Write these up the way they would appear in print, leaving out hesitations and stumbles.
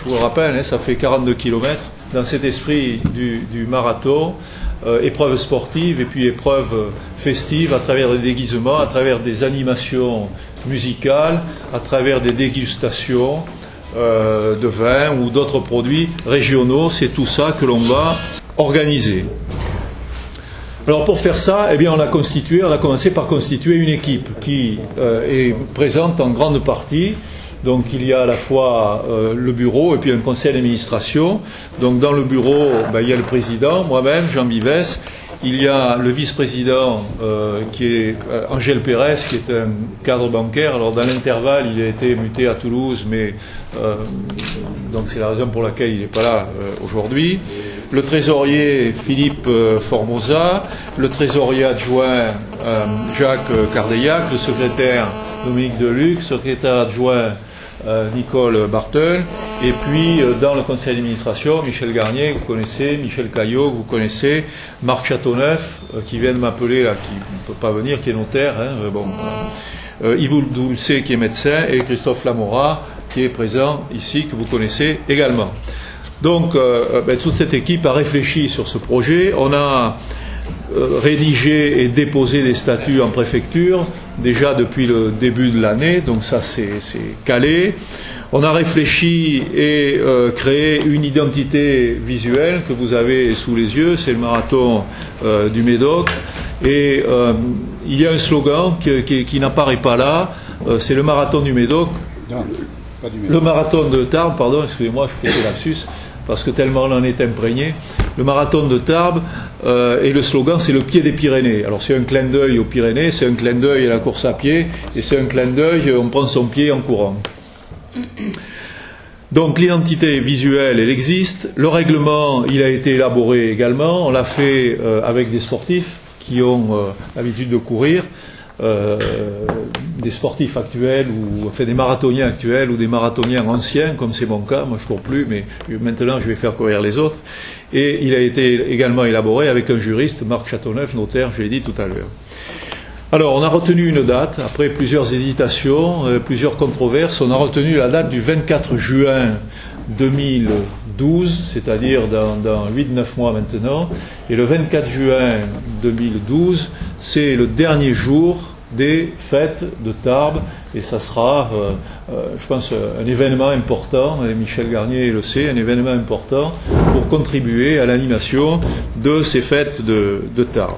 je vous le rappelle, hein, ça fait 42 km dans cet esprit du marathon, épreuves sportives et puis épreuves festives à travers des déguisements, à travers des animations musicales, à travers des dégustations de vin ou d'autres produits régionaux. C'est tout ça que l'on va organiser. Alors pour faire ça, eh bien, on a commencé par constituer une équipe qui est présente en grande partie. Donc il y a à la fois le bureau et puis un conseil d'administration. Donc dans le bureau, il y a le président, moi-même, Jean Vives. Il y a le vice-président qui est Angèle Pérez, qui est un cadre bancaire. Alors dans l'intervalle, il a été muté à Toulouse, mais donc c'est la raison pour laquelle il n'est pas là aujourd'hui. Le trésorier Philippe Formosa, le trésorier adjoint Jacques Cardeillac, le secrétaire Dominique Deluc, secrétaire adjoint Nicole Bartel, et puis dans le conseil d'administration, Michel Garnier, que vous connaissez, Michel Caillot, que vous connaissez, Marc Châteauneuf, qui vient de m'appeler, là, qui ne peut pas venir, qui est notaire, Yves Doulcet, qui est médecin, et Christophe Lamora, qui est présent ici, que vous connaissez également. Donc, toute cette équipe a réfléchi sur ce projet. On a rédigé et déposé des statuts en préfecture, déjà depuis le début de l'année, donc ça c'est calé. On a réfléchi et créé une identité visuelle que vous avez sous les yeux, c'est le marathon du Médoc. Et il y a un slogan qui n'apparaît pas là, c'est le marathon du Médoc. Non, pas du Médoc. Le marathon de Tarbes, pardon, excusez-moi, je fais des lapsus, parce que tellement on en est imprégné. Le marathon de Tarbes, et le slogan, c'est le pied des Pyrénées. Alors c'est un clin d'œil aux Pyrénées, c'est un clin d'œil à la course à pied, et c'est un clin d'œil, on prend son pied en courant. Donc l'identité visuelle, elle existe. Le règlement, il a été élaboré également. On l'a fait avec des sportifs qui ont l'habitude de courir. Des sportifs actuels ou enfin des marathoniens actuels ou des marathoniens anciens, comme c'est mon cas. Moi je cours plus, mais maintenant je vais faire courir les autres. Et il a été également élaboré avec un juriste, Marc Châteauneuf, notaire, je l'ai dit tout à l'heure. Alors on a retenu une date, après plusieurs hésitations, plusieurs controverses, on a retenu la date du 24 juin 2012, c'est-à-dire dans 8-9 mois maintenant, et le 24 juin 2012, c'est le dernier jour des fêtes de Tarbes, et ça sera, je pense, un événement important, et Michel Garnier le sait, un événement important pour contribuer à l'animation de ces fêtes de Tarbes.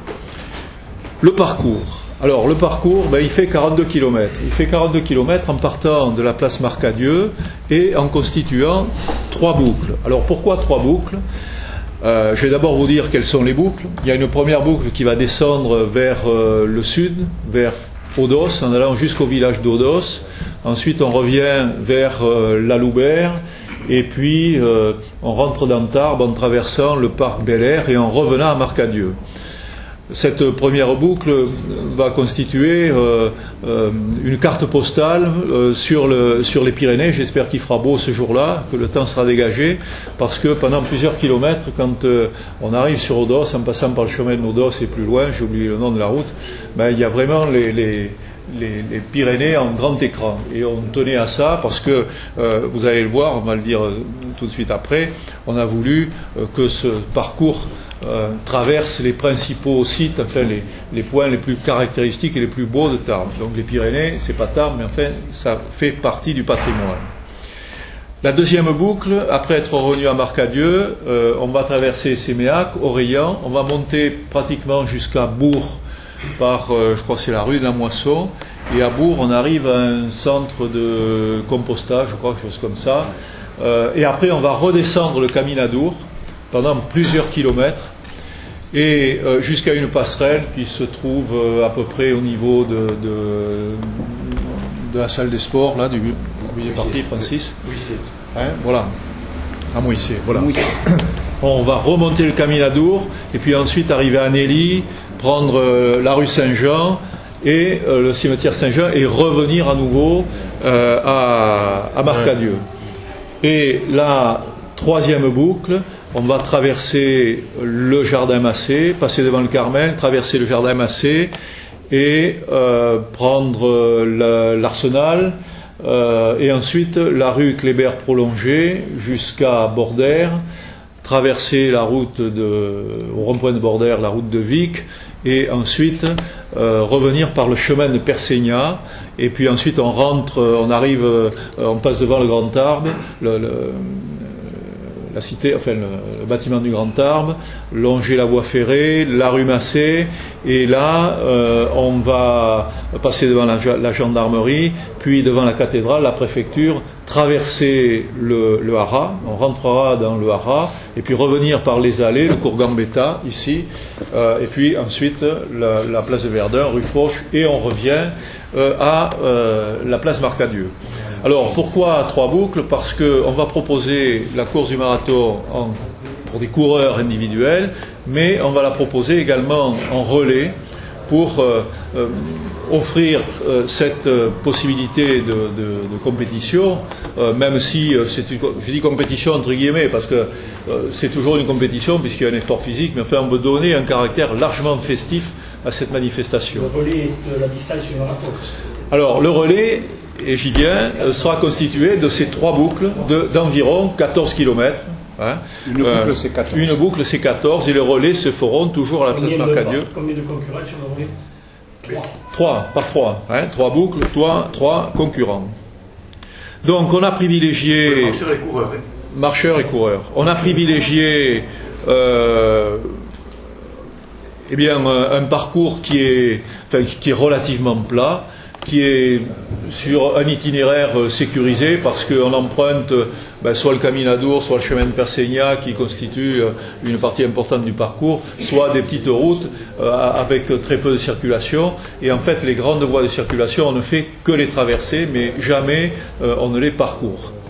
Le parcours. Alors, le parcours, il fait 42 km. Il fait 42 km en partant de la place Marcadieu et en constituant 3 boucles. Alors, pourquoi 3 boucles ? Je vais d'abord vous dire quelles sont les boucles. Il y a une première boucle qui va descendre vers le sud, vers Odos, en allant jusqu'au village d'Odos. Ensuite, on revient vers la Loubert. Et puis, on rentre dans Tarbes en traversant le parc Bel-Air et en revenant à Marcadieu. Cette première boucle va constituer une carte postale sur les Pyrénées. J'espère qu'il fera beau ce jour-là, que le temps sera dégagé, parce que pendant plusieurs kilomètres, quand on arrive sur Odos, en passant par le chemin de Odos et plus loin, j'ai oublié le nom de la route, il y a vraiment les Pyrénées en grand écran. Et on tenait à ça parce que, vous allez le voir, on va le dire tout de suite après, on a voulu que ce parcours traverse les principaux sites, enfin les points les plus caractéristiques et les plus beaux de Tarbes. Donc les Pyrénées, c'est pas Tarbes, mais enfin ça fait partie du patrimoine. La deuxième boucle, après être revenu à Marcadieu, on va traverser Séméac, Auréllan, on va monter pratiquement jusqu'à Bourg par, je crois que c'est la rue de la Moisson, et à Bourg on arrive à un centre de compostage, je crois, quelque chose comme ça, et après on va redescendre le Caminadour pendant plusieurs kilomètres, et jusqu'à une passerelle qui se trouve à peu près au niveau de la salle des sports, là, du parti Francis. Hein, voilà. À Moïse, voilà. On va remonter le Caminadour, et puis ensuite arriver à Nelly, prendre la rue Saint-Jean, et le cimetière Saint-Jean, et revenir à nouveau à Marcadieu. Et la troisième boucle, on va traverser le jardin Massé, passer devant le Carmel, traverser le jardin Massé et prendre l'Arsenal, et ensuite la rue Kléber prolongée jusqu'à Bordère, traverser la route au rond-point de Bordère, la route de Vic, et ensuite revenir par le chemin de Perseigna, et puis ensuite on rentre, on passe devant le Grand Tarbes, la cité, enfin le bâtiment du Grand Tarbes, longer la voie ferrée, la rue Massé, et là on va passer devant la gendarmerie, puis devant la cathédrale, la préfecture, traverser le Haras, on rentrera dans le Haras, et puis revenir par les allées, le cours Gambetta, ici, et puis ensuite la place de Verdun, rue Foch, et on revient à la place Marcadieu. Alors pourquoi 3 boucles? Parce qu'on va proposer la course du marathon pour des coureurs individuels, mais on va la proposer également en relais pour offrir cette possibilité de compétition, même si je dis compétition entre guillemets, parce que c'est toujours une compétition puisqu'il y a un effort physique, mais enfin on veut donner un caractère largement festif à cette manifestation. Le relais de la distance du marathon. Alors le relais, et j'y viens, sera constitué de ces 3 boucles d'environ 14 km. Hein. Une boucle c'est 14. Une boucle c'est 14 et les relais se feront toujours à la place Marcadieu. Combien de concurrents sur le relais? 3, par 3. Hein, 3 boucles, 3 concurrents. Donc on a privilégié... Marcheurs et coureurs. Hein. Marcheurs et coureurs. On a privilégié un parcours qui est relativement plat, qui est sur un itinéraire sécurisé parce qu'on emprunte soit le Caminadour, soit le chemin de Perseigna qui constitue une partie importante du parcours, soit des petites routes avec très peu de circulation. Et en fait, les grandes voies de circulation, on ne fait que les traverser, mais jamais on ne les parcourt.